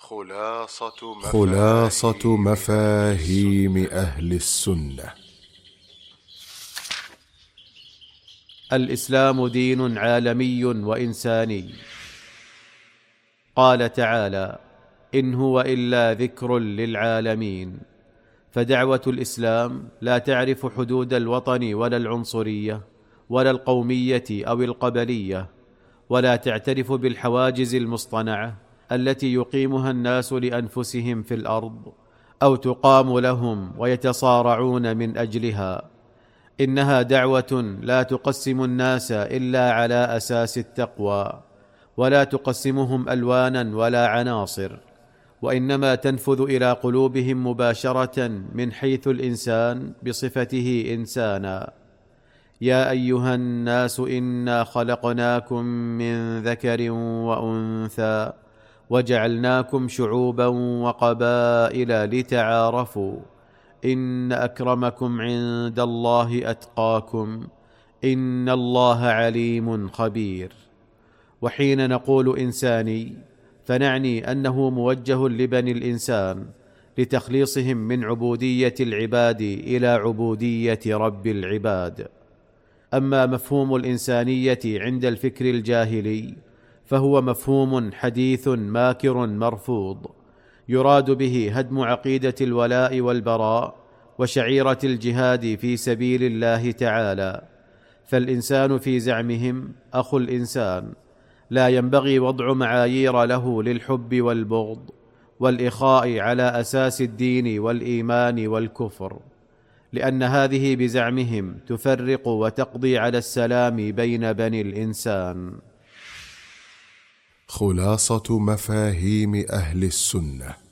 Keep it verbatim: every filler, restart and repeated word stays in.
خلاصة مفاهيم, خلاصة مفاهيم أهل السنة. الإسلام دين عالمي وإنساني. قال تعالى: إن هو إلا ذكر للعالمين. فدعوة الإسلام لا تعرف حدود الوطن ولا العنصرية ولا القومية أو القبلية، ولا تعترف بالحواجز المصطنعة التي يقيمها الناس لأنفسهم في الأرض أو تقام لهم ويتصارعون من أجلها. إنها دعوة لا تقسم الناس إلا على أساس التقوى، ولا تقسمهم ألوانا ولا عناصر، وإنما تنفذ إلى قلوبهم مباشرة من حيث الإنسان بصفته إنسانا. يا أيها الناس إنا خلقناكم من ذكر وأنثى وجعلناكم شعوبا وقبائل لتعارفوا إن أكرمكم عند الله أتقاكم إن الله عليم خبير. وحين نقول إنساني فنعني أنه موجه لبني الإنسان لتخليصهم من عبودية العباد إلى عبودية رب العباد. أما مفهوم الإنسانية عند الفكر الجاهلي فهو مفهوم حديث ماكر مرفوض، يراد به هدم عقيدة الولاء والبراء وشعيرة الجهاد في سبيل الله تعالى. فالإنسان في زعمهم أخو الإنسان، لا ينبغي وضع معايير له للحب والبغض والإخاء على أساس الدين والإيمان والكفر، لأن هذه بزعمهم تفرق وتقضي على السلام بين بني الإنسان. خلاصة مفاهيم أهل السنة.